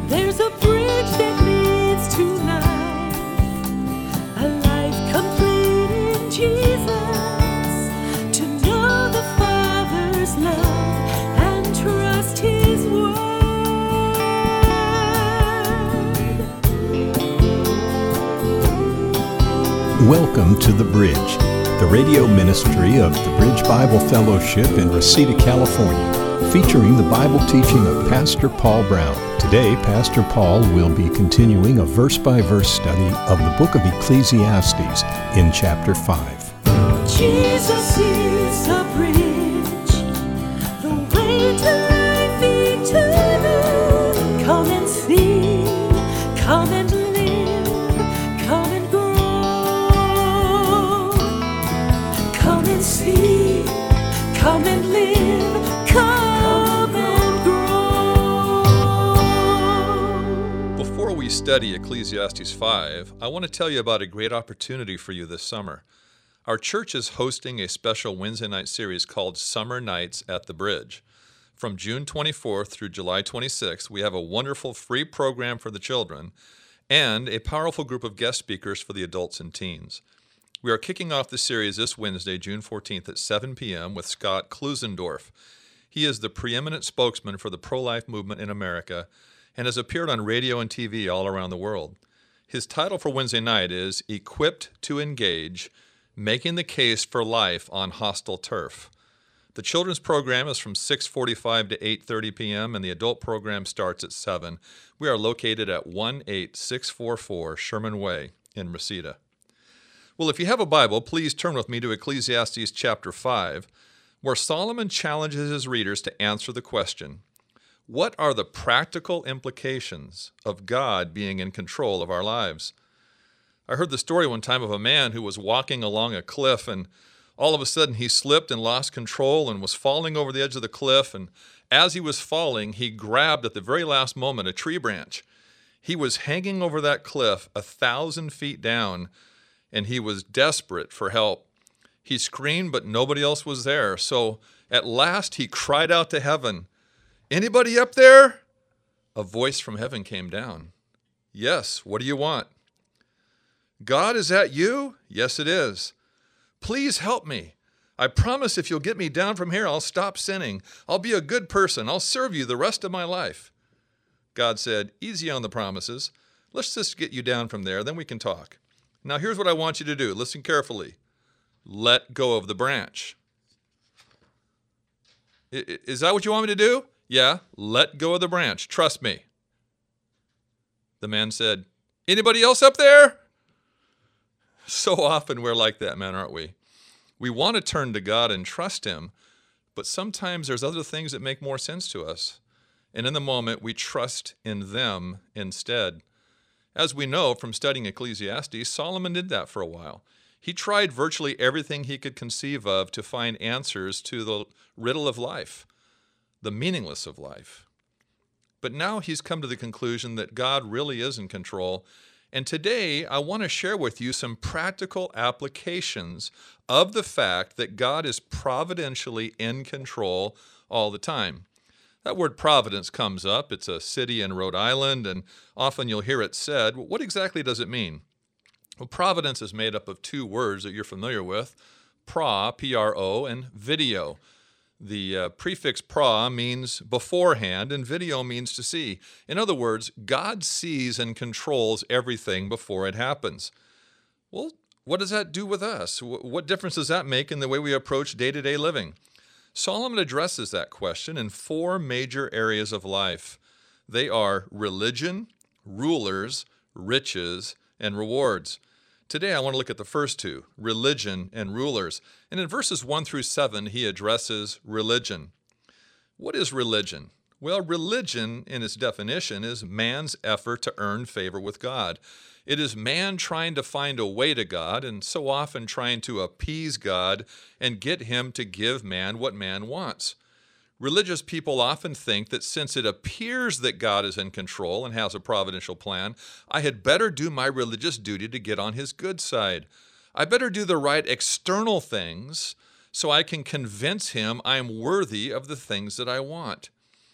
There's a bridge that leads to life, a life complete in Jesus, to know the Father's love and trust His word. Welcome to The Bridge, the radio ministry of the Bridge Bible Fellowship in Reseda, California, featuring the Bible teaching of Pastor Paul Brown. Today, Pastor Paul will be continuing a verse-by-verse study of the book of Ecclesiastes in chapter 5. Jesus is a bridge, the way to life eternal. Come and see, come and live, come and grow. Come and see, come and live, come and grow. Before we study Ecclesiastes 5, I want to tell you about a great opportunity for you this summer. Our church is hosting a special Wednesday night series called Summer Nights at the Bridge. From June 24th through July 26th, we have a wonderful free program for the children and a powerful group of guest speakers for the adults and teens. We are kicking off the series this Wednesday, June 14th at 7 p.m. with Scott Klusendorf. He is the preeminent spokesman for the pro-life movement in America and has appeared on radio and TV all around the world. His title for Wednesday night is Equipped to Engage, Making the Case for Life on Hostile Turf. The children's program is from 6:45 to 8:30 p.m. and the adult program starts at 7. We are located at 18644 Sherman Way in Reseda. Well, if you have a Bible, please turn with me to Ecclesiastes chapter 5, where Solomon challenges his readers to answer the question, what are the practical implications of God being in control of our lives? I heard the story one time of a man who was walking along a cliff, and all of a sudden he slipped and lost control and was falling over the edge of the cliff, and as he was falling, he grabbed at the very last moment a tree branch. He was hanging over that cliff 1,000 feet down, and he was desperate for help. He screamed, but nobody else was there. So at last he cried out to heaven, "Anybody up there?" A voice from heaven came down. "Yes, what do you want?" "God, is that you?" "Yes, it is." "Please help me. I promise if you'll get me down from here, I'll stop sinning. I'll be a good person. I'll serve you the rest of my life." God said, "Easy on the promises. Let's just get you down from there, then we can talk. Now here's what I want you to do. Listen carefully. Let go of the branch." "Is that what you want me to do?" "Yeah, let go of the branch. Trust me." The man said, "Anybody else up there?" So often we're like that, man, aren't we? We want to turn to God and trust Him, but sometimes there's other things that make more sense to us. And in the moment, we trust in them instead. As we know from studying Ecclesiastes, Solomon did that for a while. He tried virtually everything he could conceive of to find answers to the riddle of life, the meaningless of life. But now he's come to the conclusion that God really is in control. And today, I want to share with you some practical applications of the fact that God is providentially in control all the time. That word providence comes up. It's a city in Rhode Island, and often you'll hear it said. What exactly does it mean? Well, providence is made up of two words that you're familiar with, pra, P-R-O, and video. The prefix pra means beforehand, and video means to see. In other words, God sees and controls everything before it happens. Well, what does that do with us? What difference does that make in the way we approach day-to-day living? Solomon addresses that question in four major areas of life. They are religion, rulers, riches, and rewards. Today I want to look at the first two, religion and rulers. And in verses 1 through 7, he addresses religion. What is religion? Well, religion, in its definition, is man's effort to earn favor with God. It is man trying to find a way to God, and so often trying to appease God and get Him to give man what man wants. Religious people often think that since it appears that God is in control and has a providential plan, I had better do my religious duty to get on His good side. I better do the right external things so I can convince Him I'm worthy of the things that I want.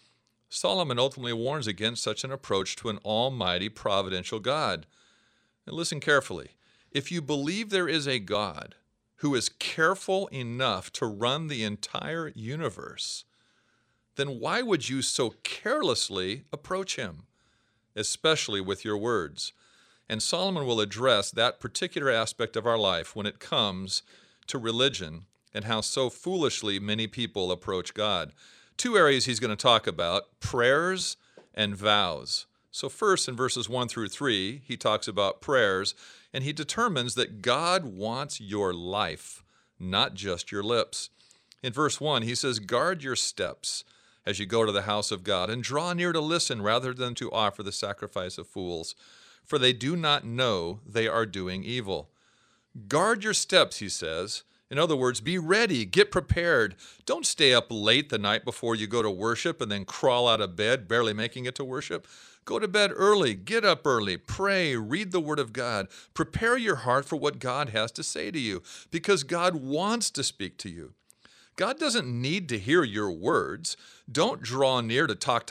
Solomon ultimately warns against such an approach to an almighty providential God. And listen carefully. If you believe there is a God who is careful enough to run the entire universe, then why would you so carelessly approach him, especially with your words? And Solomon will address that particular aspect of our life when it comes to religion and how so foolishly many people approach God. Two areas he's going to talk about, prayers and vows. So first, in verses 1 through 3, he talks about prayers, and he determines that God wants your life, not just your lips. In verse 1, he says, guard your steps as you go to the house of God, and draw near to listen rather than to offer the sacrifice of fools, for they do not know they are doing evil. Guard your steps, he says. In other words, be ready, get prepared. Don't stay up late the night before you go to worship and then crawl out of bed, barely making it to worship. Go to bed early, get up early, pray, read the Word of God. Prepare your heart for what God has to say to you, because God wants to speak to you. God doesn't need to hear your words. Don't draw near to talk.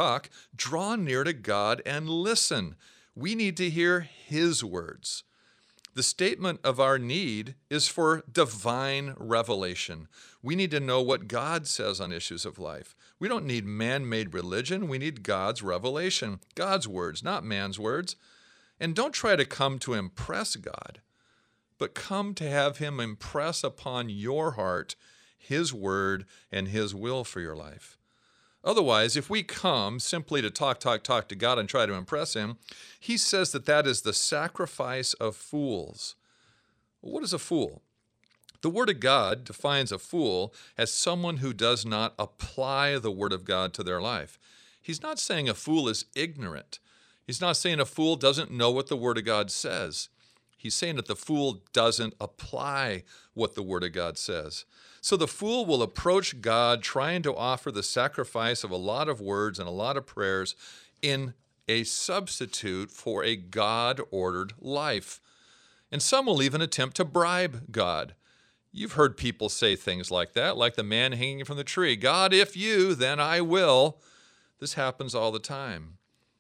Draw near to God and listen. We need to hear His words. The statement of our need is for divine revelation. We need to know what God says on issues of life. We don't need man-made religion. We need God's revelation, God's words, not man's words. And don't try to come to impress God, but come to have Him impress upon your heart His word and His will for your life. Otherwise, if we come simply to talk to God and try to impress Him, He says that is the sacrifice of fools. What is a fool? The Word of God defines a fool as someone who does not apply the Word of God to their life. He's not saying a fool is ignorant. He's not saying a fool doesn't know what the Word of God says. He's saying that the fool doesn't apply what the Word of God says. So the fool will approach God trying to offer the sacrifice of a lot of words and a lot of prayers in a substitute for a God-ordered life. And some will even attempt to bribe God. You've heard people say things like that, like the man hanging from the tree. God, if you, then I will. This happens all the time.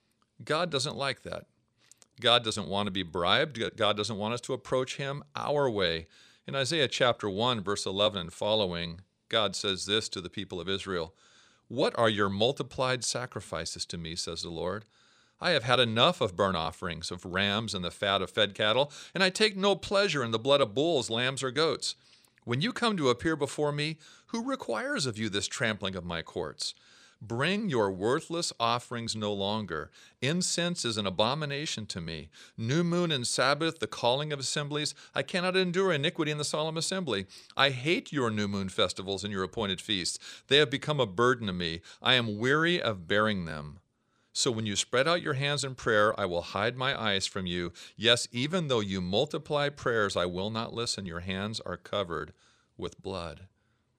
God doesn't like that. God doesn't want to be bribed. God doesn't want us to approach Him our way. In Isaiah chapter 1, verse 11 and following, God says this to the people of Israel, "What are your multiplied sacrifices to me, says the Lord? I have had enough of burnt offerings, of rams and the fat of fed cattle, and I take no pleasure in the blood of bulls, lambs, or goats. When you come to appear before me, who requires of you this trampling of my courts? Bring your worthless offerings no longer. Incense is an abomination to me. New moon and Sabbath, the calling of assemblies. I cannot endure iniquity in the solemn assembly. I hate your new moon festivals and your appointed feasts. They have become a burden to me. I am weary of bearing them. So when you spread out your hands in prayer, I will hide my eyes from you. Yes, even though you multiply prayers, I will not listen. Your hands are covered with blood."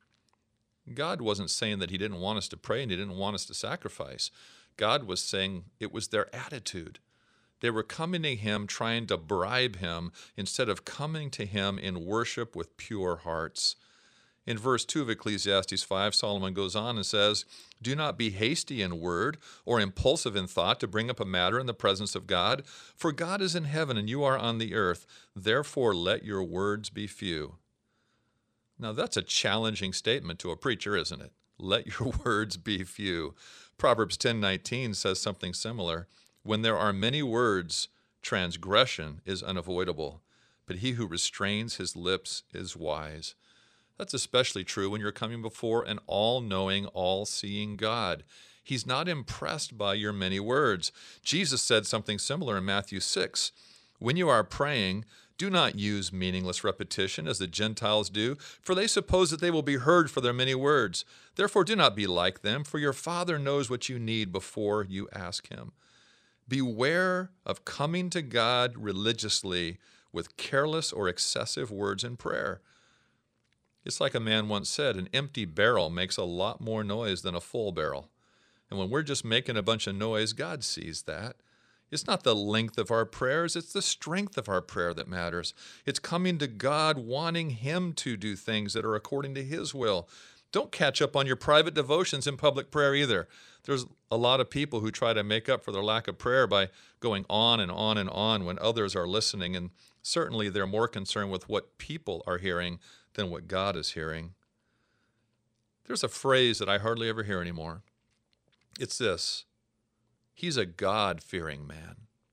God wasn't saying that He didn't want us to pray and He didn't want us to sacrifice. God was saying it was their attitude. They were coming to Him trying to bribe Him instead of coming to Him in worship with pure hearts. In verse 2 of Ecclesiastes 5, Solomon goes on and says, "Do not be hasty in word or impulsive in thought to bring up a matter in the presence of God, for God is in heaven and you are on the earth. Therefore let your words be few." Now that's a challenging statement to a preacher, isn't it? Let your words be few. Proverbs 10:19 says something similar. When there are many words, transgression is unavoidable, but he who restrains his lips is wise. That's especially true when you're coming before an all-knowing, all-seeing God. He's not impressed by your many words. Jesus said something similar in Matthew 6. When you are praying, do not use meaningless repetition as the Gentiles do, for they suppose that they will be heard for their many words. Therefore do not be like them, for your Father knows what you need before you ask Him. Beware of coming to God religiously with careless or excessive words in prayer. It's like a man once said, an empty barrel makes a lot more noise than a full barrel. And when we're just making a bunch of noise, God sees that. It's not the length of our prayers, it's the strength of our prayer that matters. It's coming to God wanting Him to do things that are according to His will. Don't catch up on your private devotions in public prayer either. There's a lot of people who try to make up for their lack of prayer by going on and on and on when others are listening, and certainly they're more concerned with what people are hearing than what God is hearing. There's a phrase that I hardly ever hear anymore. It's this: he's a God-fearing man.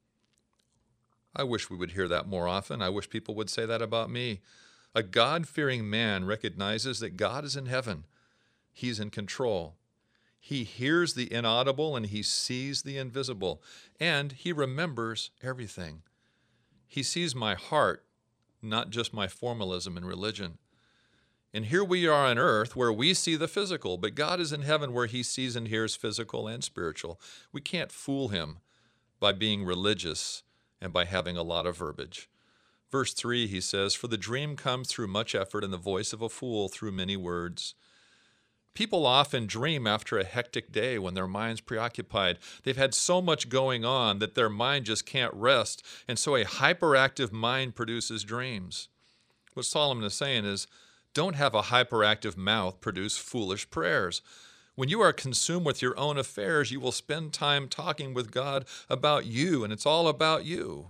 I wish we would hear that more often. I wish people would say that about me. A God-fearing man recognizes that God is in heaven. He's in control. He hears the inaudible and he sees the invisible, and he remembers everything. He sees my heart, not just my formalism and religion. And here we are on earth where we see the physical, but God is in heaven where he sees and hears physical and spiritual. We can't fool him by being religious and by having a lot of verbiage. Verse 3, he says, "For the dream comes through much effort, and the voice of a fool through many words." People often dream after a hectic day when their mind's preoccupied. They've had so much going on that their mind just can't rest, and so a hyperactive mind produces dreams. What Solomon is saying is, don't have a hyperactive mouth produce foolish prayers. When you are consumed with your own affairs, you will spend time talking with God about you, and it's all about you.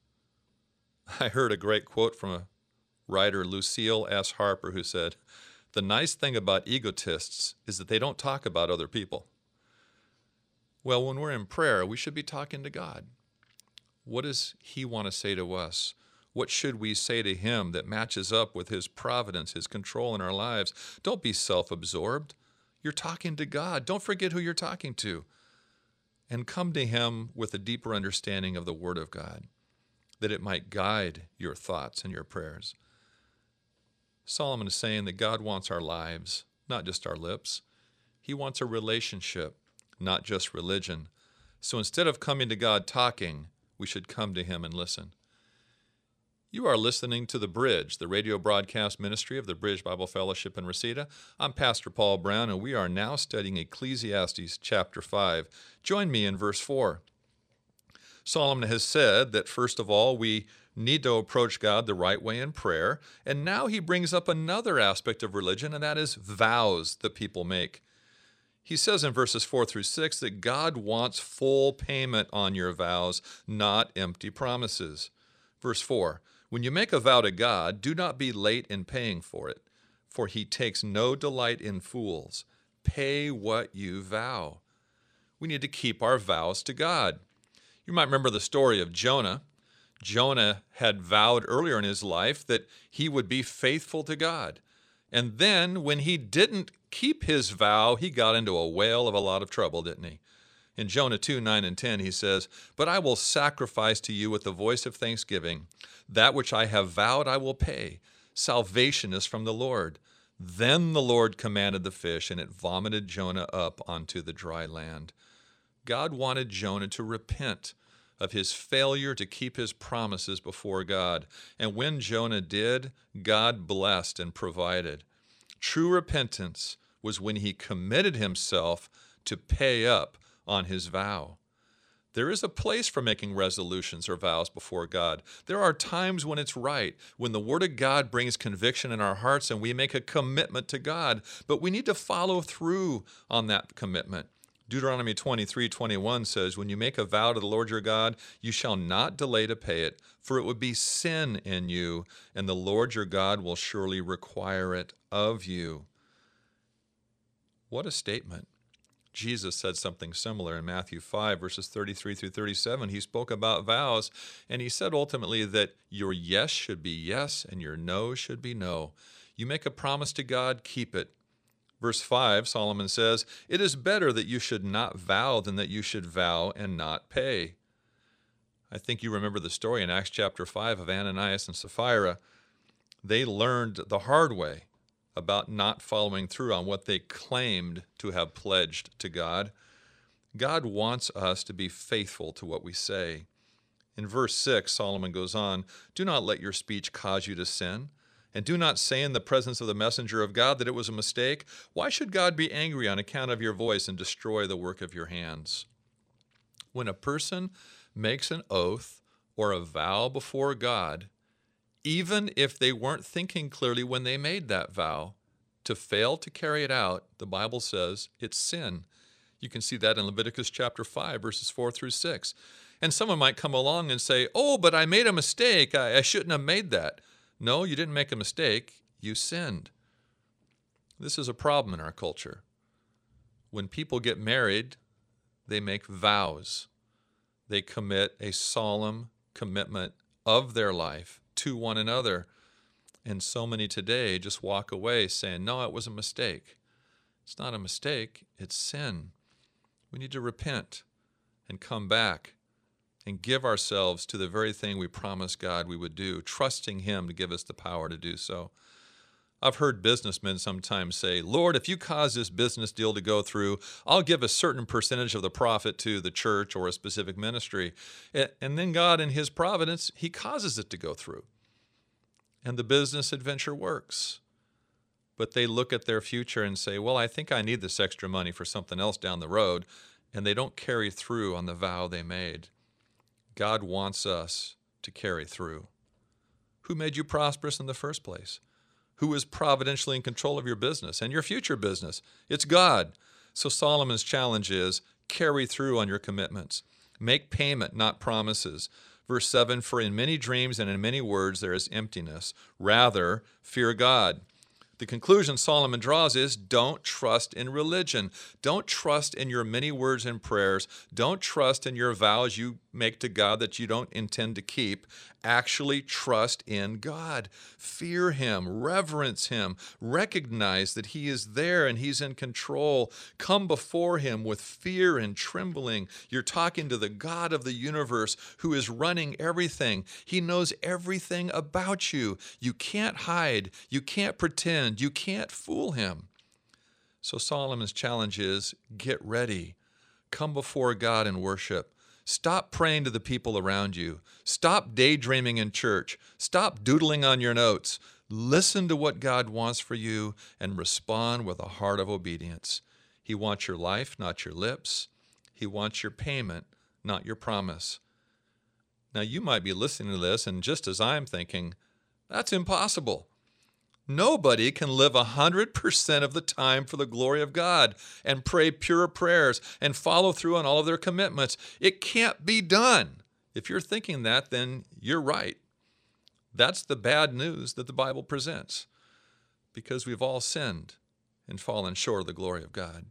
I heard a great quote from a writer, Lucille S. Harper, who said, "The nice thing about egotists is that they don't talk about other people." Well, when we're in prayer, we should be talking to God. What does he want to say to us? What should we say to him that matches up with his providence, his control in our lives? Don't be self-absorbed. You're talking to God. Don't forget who you're talking to. And come to him with a deeper understanding of the Word of God, that it might guide your thoughts and your prayers. Solomon is saying that God wants our lives, not just our lips. He wants a relationship, not just religion. So instead of coming to God talking, we should come to him and listen. You are listening to The Bridge, the radio broadcast ministry of the Bridge Bible Fellowship in Reseda. I'm Pastor Paul Brown, and we are now studying Ecclesiastes chapter 5. Join me in verse 4. Solomon has said that, first of all, we need to approach God the right way in prayer, and now he brings up another aspect of religion, and that is vows that people make. He says in verses 4 through 6 that God wants full payment on your vows, not empty promises. Verse 4, "When you make a vow to God, do not be late in paying for it, for he takes no delight in fools. Pay what you vow." We need to keep our vows to God. You might remember the story of Jonah. Jonah had vowed earlier in his life that he would be faithful to God. And then when he didn't keep his vow, he got into a whale of a lot of trouble, didn't he? In Jonah 2, 9 and 10, he says, "But I will sacrifice to you with the voice of thanksgiving. That which I have vowed I will pay. Salvation is from the Lord." Then the Lord commanded the fish, and it vomited Jonah up onto the dry land. God wanted Jonah to repent of his failure to keep his promises before God. And when Jonah did, God blessed and provided. True repentance was when he committed himself to pay up on his vow. There is a place for making resolutions or vows before God. There are times when it's right, when the Word of God brings conviction in our hearts and we make a commitment to God, but we need to follow through on that commitment. Deuteronomy 23:21 says, "When you make a vow to the Lord your God, you shall not delay to pay it, for it would be sin in you, and the Lord your God will surely require it of you." What a statement. Jesus said something similar in Matthew 5, verses 33 through 37. He spoke about vows, and he said ultimately that your yes should be yes and your no should be no. You make a promise to God, keep it. Verse 5, Solomon says, "It is better that you should not vow than that you should vow and not pay." I think you remember the story in Acts chapter 5 of Ananias and Sapphira. They learned the hard way about not following through on what they claimed to have pledged to God. God wants us to be faithful to what we say. In verse 6, Solomon goes on, "Do not let your speech cause you to sin, and do not say in the presence of the messenger of God that it was a mistake. Why should God be angry on account of your voice and destroy the work of your hands?" When a person makes an oath or a vow before God, even if they weren't thinking clearly when they made that vow, To fail to carry it out, the Bible says it's sin. You can see that in Leviticus chapter 5, verses 4 through 6. And someone might come along and say, oh, but I made a mistake. I shouldn't have made that. No, you didn't make a mistake. You sinned. This is a problem in our culture. When people get married, they make vows. They commit a solemn commitment of their life to one another. And so many today just walk away saying, no, it was a mistake. It's not a mistake, it's sin. We need to repent and come back and give ourselves to the very thing we promised God we would do, trusting Him to give us the power to do so. I've heard businessmen sometimes say, Lord, if you cause this business deal to go through, I'll give a certain percentage of the profit to the church or a specific ministry. And then God, in His providence, He causes it to go through. And the business adventure works. But they look at their future and say, well, I think I need this extra money for something else down the road. And they don't carry through on the vow they made. God wants us to carry through. Who made you prosperous in the first place? Who is providentially in control of your business and your future business? It's God. So Solomon's challenge is, carry through on your commitments. Make payment, not promises. Verse 7, for in many dreams and in many words there is emptiness. Rather, fear God. The conclusion Solomon draws is, don't trust in religion. Don't trust in your many words and prayers. Don't trust in your vows you make to God that you don't intend to keep. Actually trust in God. Fear Him. Reverence Him. Recognize that He is there and He's in control. Come before Him with fear and trembling. You're talking to the God of the universe who is running everything. He knows everything about you. You can't hide. You can't pretend. You can't fool Him. So Solomon's challenge is, get ready. Come before God in worship. Stop praying to the people around you. Stop daydreaming in church. Stop doodling on your notes. Listen to what God wants for you and respond with a heart of obedience. He wants your life, not your lips. He wants your payment, not your promise. Now, you might be listening to this, and just as I'm thinking, that's impossible. Nobody can live 100% of the time for the glory of God and pray pure prayers and follow through on all of their commitments. It can't be done. If you're thinking that, then you're right. That's the bad news that the Bible presents, because we've all sinned and fallen short of the glory of God.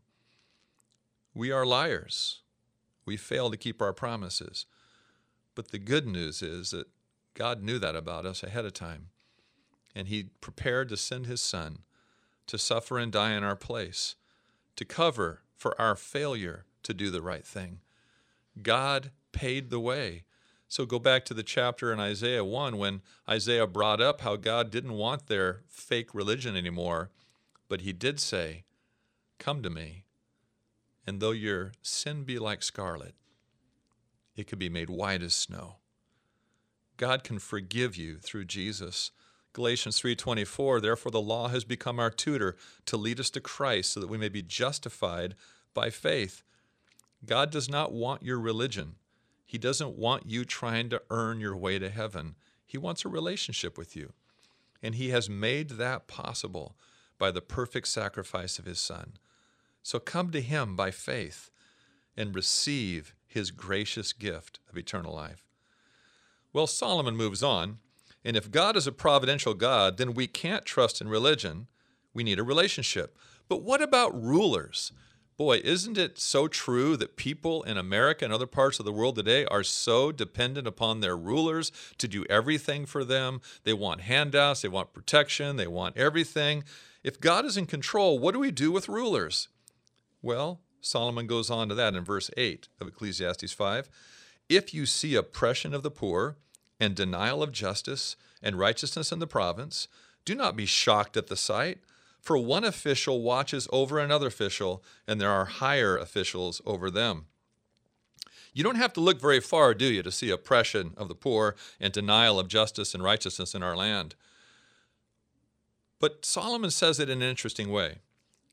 We are liars. We fail to keep our promises. But the good news is that God knew that about us ahead of time. And He prepared to send His Son to suffer and die in our place, to cover for our failure to do the right thing. God paid the way. So go back to the chapter in Isaiah 1 when Isaiah brought up how God didn't want their fake religion anymore, but He did say, come to me, and though your sin be like scarlet, it could be made white as snow. God can forgive you through Jesus. Galatians 3:24, therefore the law has become our tutor to lead us to Christ so that we may be justified by faith. God does not want your religion. He doesn't want you trying to earn your way to heaven. He wants a relationship with you. And He has made that possible by the perfect sacrifice of His Son. So come to Him by faith and receive His gracious gift of eternal life. Well, Solomon moves on. And if God is a providential God, then we can't trust in religion. We need a relationship. But what about rulers? Boy, isn't it so true that people in America and other parts of the world today are so dependent upon their rulers to do everything for them? They want handouts, they want protection, they want everything. If God is in control, what do we do with rulers? Well, Solomon goes on to that in verse 8 of Ecclesiastes 5. If you see oppression of the poor, and denial of justice and righteousness in the province, do not be shocked at the sight, for one official watches over another official, and there are higher officials over them. You don't have to look very far, do you, to see oppression of the poor and denial of justice and righteousness in our land. But Solomon says it in an interesting way.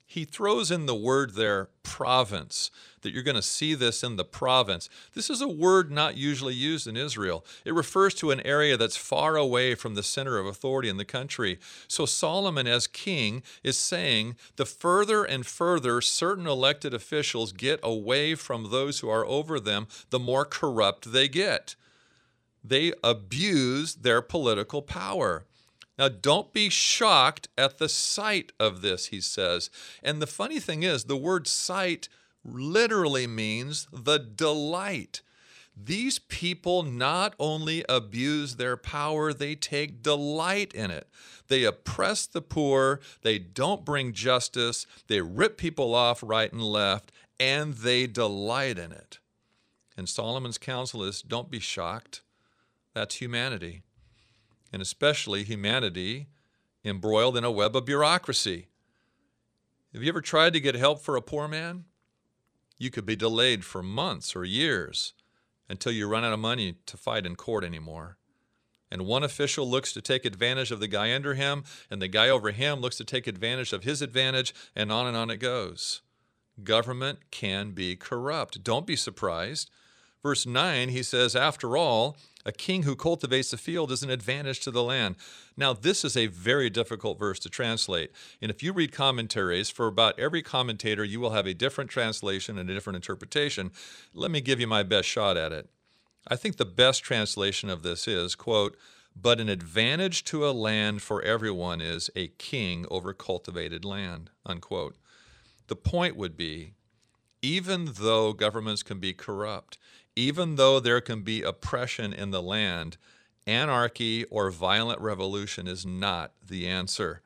He throws in the word there, province, that you're going to see this in the province. This is a word not usually used in Israel. It refers to an area that's far away from the center of authority in the country. So Solomon, as king, is saying the further and further certain elected officials get away from those who are over them, the more corrupt they get. They abuse their political power. Now, don't be shocked at the sight of this, he says. And the funny thing is, the word sight literally means the delight. These people not only abuse their power, they take delight in it. They oppress the poor, they don't bring justice, they rip people off right and left, and they delight in it. And Solomon's counsel is, don't be shocked. That's humanity. And especially humanity embroiled in a web of bureaucracy. Have you ever tried to get help for a poor man? You could be delayed for months or years until you run out of money to fight in court anymore. And one official looks to take advantage of the guy under him, and the guy over him looks to take advantage of his advantage, and on it goes. Government can be corrupt. Don't be surprised. Verse 9, he says, after all, a king who cultivates the field is an advantage to the land. Now, this is a very difficult verse to translate. And if you read commentaries, for about every commentator, you will have a different translation and a different interpretation. Let me give you my best shot at it. I think the best translation of this is, quote, but an advantage to a land for everyone is a king over cultivated land, unquote. The point would be, even though governments can be corrupt, even though there can be oppression in the land, anarchy or violent revolution is not the answer.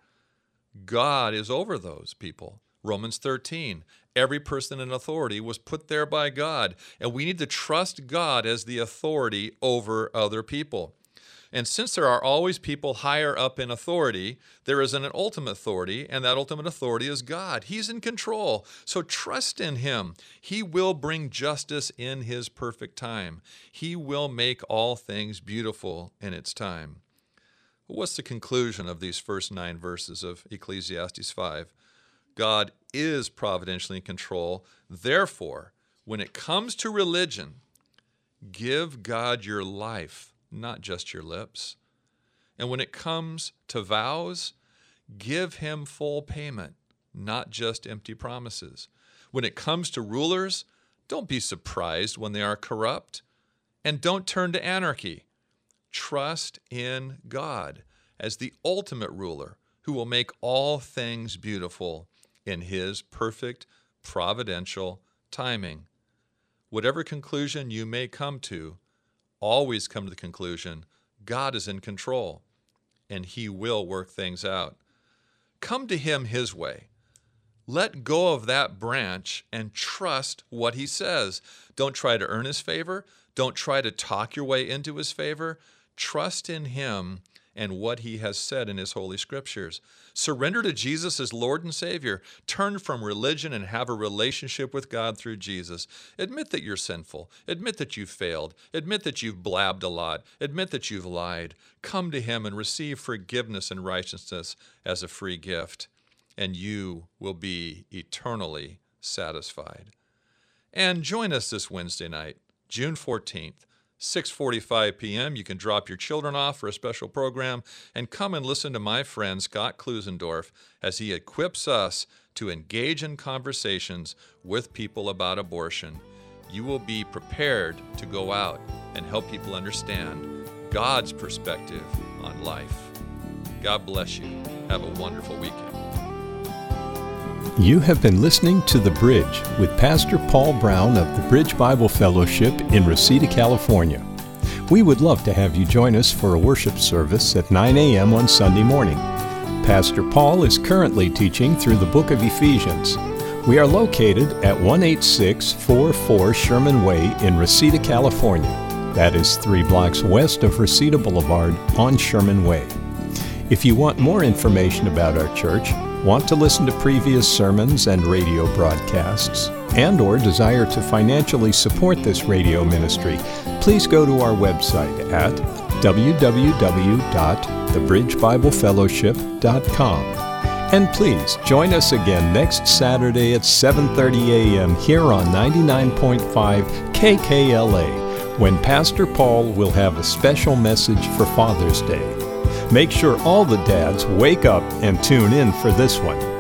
God is over those people. Romans 13, every person in authority was put there by God, and we need to trust God as the authority over other people. And since there are always people higher up in authority, there is an ultimate authority, and that ultimate authority is God. He's in control, so trust in Him. He will bring justice in His perfect time. He will make all things beautiful in its time. What's the conclusion of these first 9 verses of Ecclesiastes 5? God is providentially in control. Therefore, when it comes to religion, give God your life, not just your lips. And when it comes to vows, give Him full payment, not just empty promises. When it comes to rulers, don't be surprised when they are corrupt, and don't turn to anarchy. Trust in God as the ultimate ruler who will make all things beautiful in His perfect providential timing. Whatever conclusion you may come to, always come to the conclusion, God is in control, and He will work things out. Come to Him His way. Let go of that branch and trust what He says. Don't try to earn His favor. Don't try to talk your way into His favor. Trust in Him and what He has said in His Holy Scriptures. Surrender to Jesus as Lord and Savior. Turn from religion and have a relationship with God through Jesus. Admit that you're sinful. Admit that you've failed. Admit that you've blabbed a lot. Admit that you've lied. Come to Him and receive forgiveness and righteousness as a free gift, and you will be eternally satisfied. And join us this Wednesday night, June 14th, 6:45 p.m. You can drop your children off for a special program and come and listen to my friend Scott Klusendorf as he equips us to engage in conversations with people about abortion. You will be prepared to go out and help people understand God's perspective on life. God bless you. Have a wonderful weekend. You have been listening to The Bridge with Pastor Paul Brown of the Bridge Bible Fellowship in Reseda, California. We would love to have you join us for a worship service at 9 a.m. on Sunday morning. Pastor Paul is currently teaching through the book of Ephesians. We are located at 18644 Sherman Way in Reseda, California. That is 3 blocks west of Reseda Boulevard on Sherman Way. If you want more information about our church, want to listen to previous sermons and radio broadcasts, and/or desire to financially support this radio ministry, please go to our website at www.thebridgebiblefellowship.com And please join us again next Saturday at 7:30 a.m. here on 99.5 KKLA, when Pastor Paul will have a special message for Father's Day. Make sure all the dads wake up and tune in for this one.